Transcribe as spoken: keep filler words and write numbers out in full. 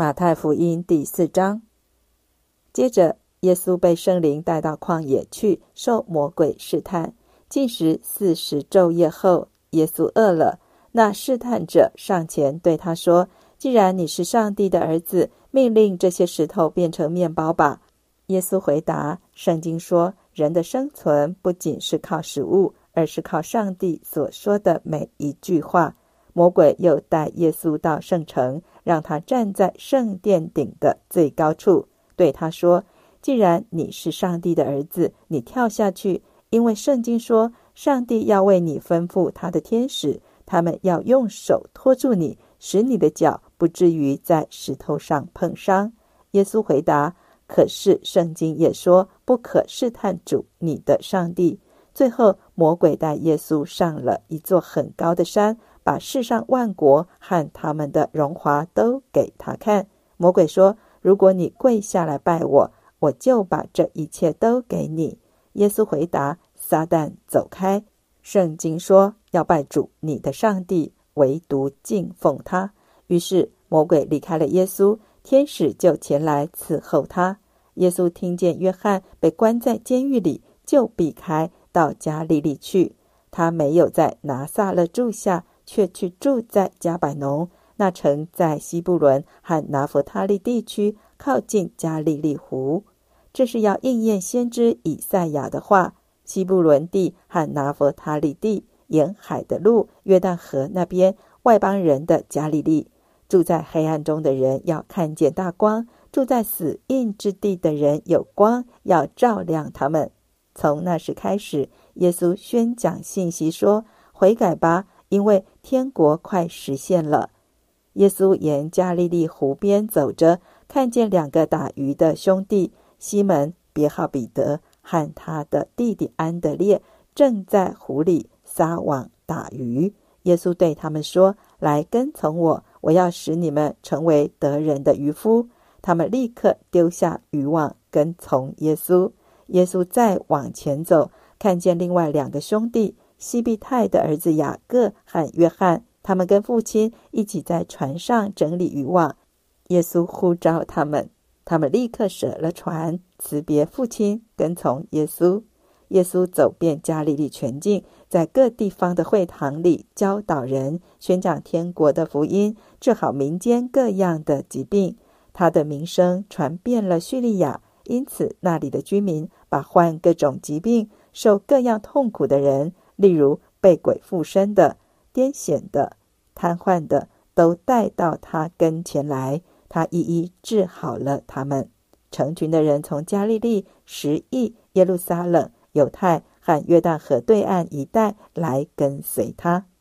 马太福音第四章。接着耶稣被圣灵带到旷野去，受魔鬼试探。禁食四十昼夜后，耶稣饿了。那试探者上前对他说：既然你是上帝的儿子，命令这些石头变成面包吧。耶稣回答：圣经说，人的生存不仅是靠食物，而是靠上帝所说的每一句话。魔鬼又带耶稣到圣城，让他站在圣殿顶的最高处，对他说：既然你是上帝的儿子，你跳下去，因为圣经说，上帝要为你吩咐他的天使，他们要用手托住你，使你的脚不至于在石头上碰伤。耶稣回答：可是圣经也说，不可试探主你的上帝。最后魔鬼带耶稣上了一座很高的山，把世上万国和他们的荣华都给他看。魔鬼说：如果你跪下来拜我，我就把这一切都给你。耶稣回答：撒旦走开，圣经说，要拜主你的上帝，唯独敬奉他。于是魔鬼离开了耶稣，天使就前来伺候他。耶稣听见约翰被关在监狱里，就避开到加利利去。他没有在拿撒勒住下，却去住在迦百农。那城在西布伦和拿弗他利地区，靠近加利利湖。这是要应验先知以赛亚的话：西布伦地和拿弗他利地，沿海的路，约旦河那边，外邦人的加利利。住在黑暗中的人要看见大光，住在死荫之地的人有光要照亮他们。从那时开始，耶稣宣讲信息说：悔改吧，因为天国快实现了。耶稣沿加利利湖边走着，看见两个打鱼的兄弟，西门别号彼得和他的弟弟安德烈，正在湖里撒网打鱼。耶稣对他们说：来跟从我，我要使你们成为得人的渔夫。他们立刻丢下渔网，跟从耶稣。耶稣再往前走，看见另外两个兄弟，西庇太的儿子雅各和约翰，他们跟父亲一起在船上整理渔网。耶稣呼召他们，他们立刻舍了船，辞别父亲，跟从耶稣。耶稣走遍加利利全境，在各地方的会堂里教导人，宣讲天国的福音，治好民间各样的疾病。他的名声传遍了叙利亚，因此那里的居民把患各种疾病、受各样痛苦的人，例如被鬼附身的、癫痫的、瘫痪的，都带到他跟前来，他一一治好了他们。成群的人从加利利、十亿、耶路撒冷、犹太和约旦河对岸一带来跟随他。